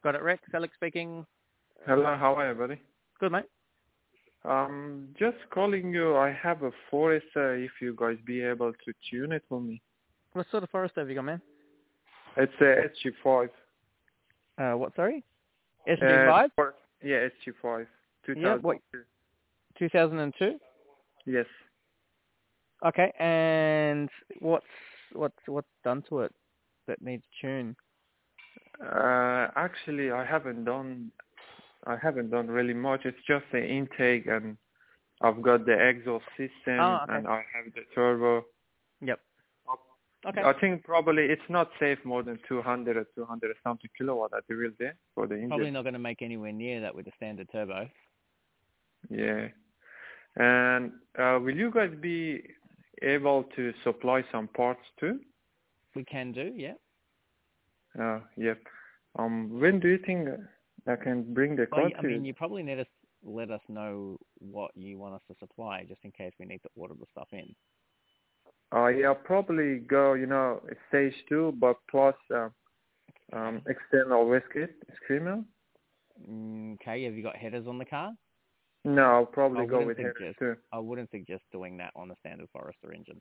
Got it, Rex. Alex speaking. Hello, how are you, buddy? Good, mate. Just calling you. I have a Forester. If you guys be able to tune it for me. What sort of Forester have you got, man? It's a SG5. What, sorry? SG5? Yeah, SG5. Yeah, what? 2002? Yes. Okay, and what's done to it that needs tune? Actually, I haven't done really much. It's just the intake, and I've got the exhaust system, Okay. and I have the turbo. Yep. Okay. I think probably it's not safe more than 200 or 200 something kilowatt at the real day for the engine. Probably not going to make anywhere near that with a standard turbo. Yeah. And will you guys be able to supply some parts too? We can do, yeah. Yep. When do you think I can bring the car I to mean, you? you probably need to let us know what you want us to supply, just in case we need to order the stuff in. Yeah, I'll probably go, stage 2, but plus external wastegate, screamer. Okay, have you got headers on the car? No, I'll probably go with headers too. I wouldn't suggest doing that on a standard Forester engine.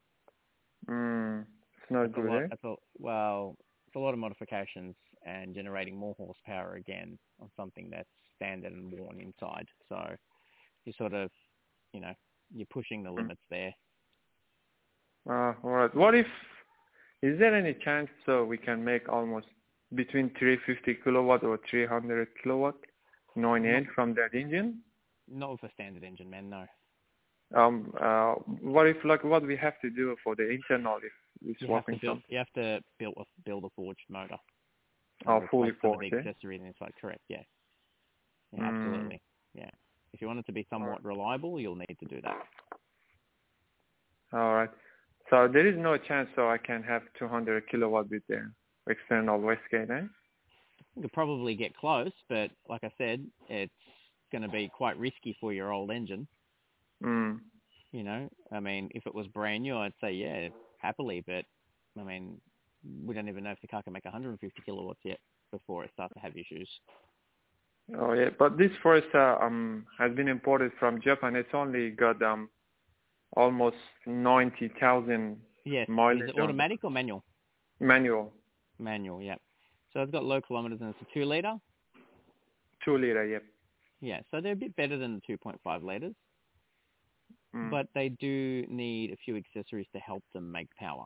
It's not good, eh? It's a lot of modifications and generating more horsepower again on something that's standard and worn inside. So you sort of, you're pushing the limits there. All right. Is there any chance so we can make almost between 350 kilowatt or 300 kilowatt 9N from that engine? Not with a standard engine, man, no. What we have to do for the internal if we're swapping something? You have to build a forged motor. Fully forged, the accessories inside, correct, yeah. Absolutely, yeah. If you want it to be somewhat reliable, you'll need to do that. All right. So there is no chance so I can have 200 kilowatt with the external wastegate, eh? You could probably get close, but like I said, it's going to be quite risky for your old engine. I mean, if it was brand new, I'd say, yeah, happily, but I mean, we don't even know if the car can make 150 kilowatts yet before it starts to have issues. Oh, yeah, but this Forester has been imported from Japan. It's only got almost 90,000 mileage. Is it automatic or manual? Manual. Manual, yeah. So it's got low kilometers and it's a 2-litre? 2-litre, yep. Yeah, so they're a bit better than the 2.5 litres. But they do need a few accessories to help them make power.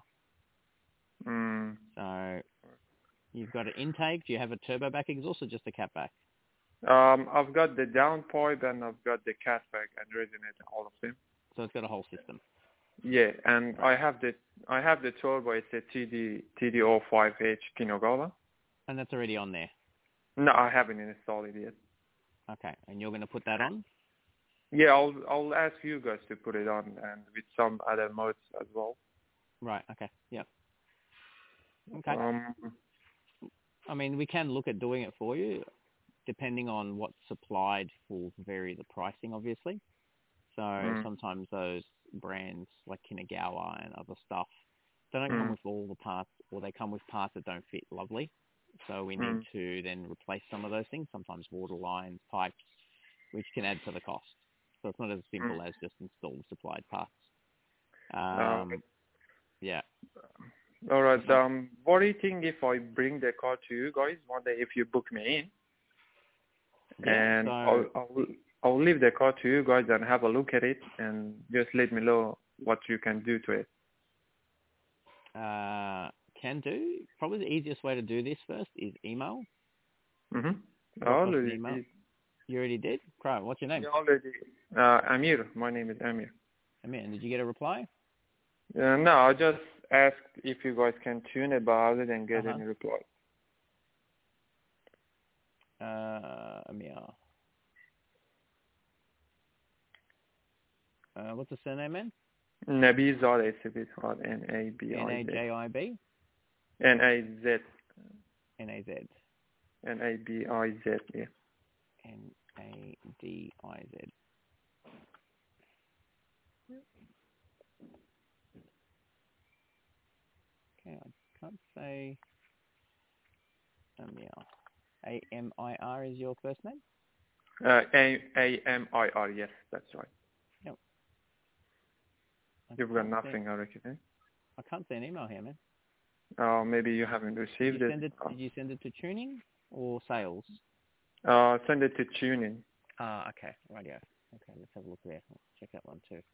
So you've got an intake. Do you have a turbo back exhaust or just a cat back? I've got the downpipe and I've got the cat back and resonator, all of them. So it's got a whole system. Yeah, and I have the turbo. It's a TD05H Kinogava. And that's already on there? No, I haven't installed it yet. Okay, and you're going to put that on? Yeah, I'll ask you guys to put it on and with some other modes as well. Right, okay, yeah. Okay. I mean, we can look at doing it for you. Depending on what's supplied will vary the pricing, obviously. So sometimes those brands like Kinagawa and other stuff, they don't come with all the parts, or they come with parts that don't fit lovely. So we need to then replace some of those things, sometimes water lines, pipes, which can add to the cost. So it's not as simple as just install the supplied parts. Yeah. All right. What do you think if I bring the car to you guys one day if you book me in? Yeah, and so I'll leave the car to you guys and have a look at it and just let me know what you can do to it. Can do. Probably the easiest way to do this first is email. I already email. did. You already did? Great. What's your name? Yeah, already. Amir. My name is Amir. Amir. And did you get a reply? No, I just asked if you guys can tune it, but I didn't get any reply. Amir. What's the surname, man? Nabizad, it's a bit hard. Nabizad. Najib? Naz. Naz. Nabiz, yeah. Nadiz. Okay, I can't say Amir. Amir is your first name? Amir, yes, that's right. Yep. You've got nothing, I reckon. Eh? I can't see an email here, man. Oh, maybe you haven't received Did you send it to tuning or sales? Send it to tuning. Okay, radio. Okay, let's have a look there. Let's check that one too.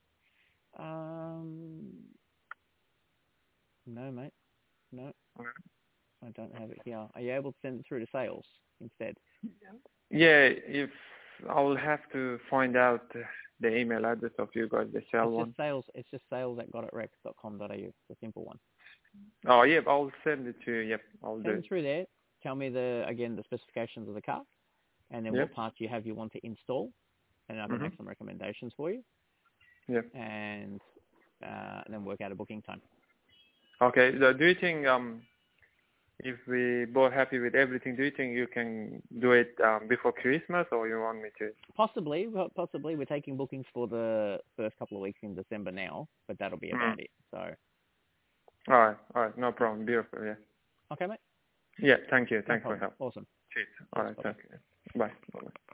No, mate. No, I don't have it here. Are you able to send it through to sales instead? Yeah, if I will have to find out the email address of you guys, the sell one. It's just sales@gotitrex.com.au. The simple one. Oh, yep, I'll send it to you. Yep, I'll do Send it. it through there. Tell me the specifications of the car, and then what parts you want to install, and I can make some recommendations for you. Yep. And then work out a booking time. Okay. So do you think if we both happy with everything, do you think you can do it before Christmas, or you want me to? Possibly. We're taking bookings for the first couple of weeks in December now, but that'll be about it. So. All right. No problem. Beautiful. Yeah. Okay, mate. Yeah. Thank you. Thanks for your help. Awesome. Cheers. All right. Thank you. Bye. Bye.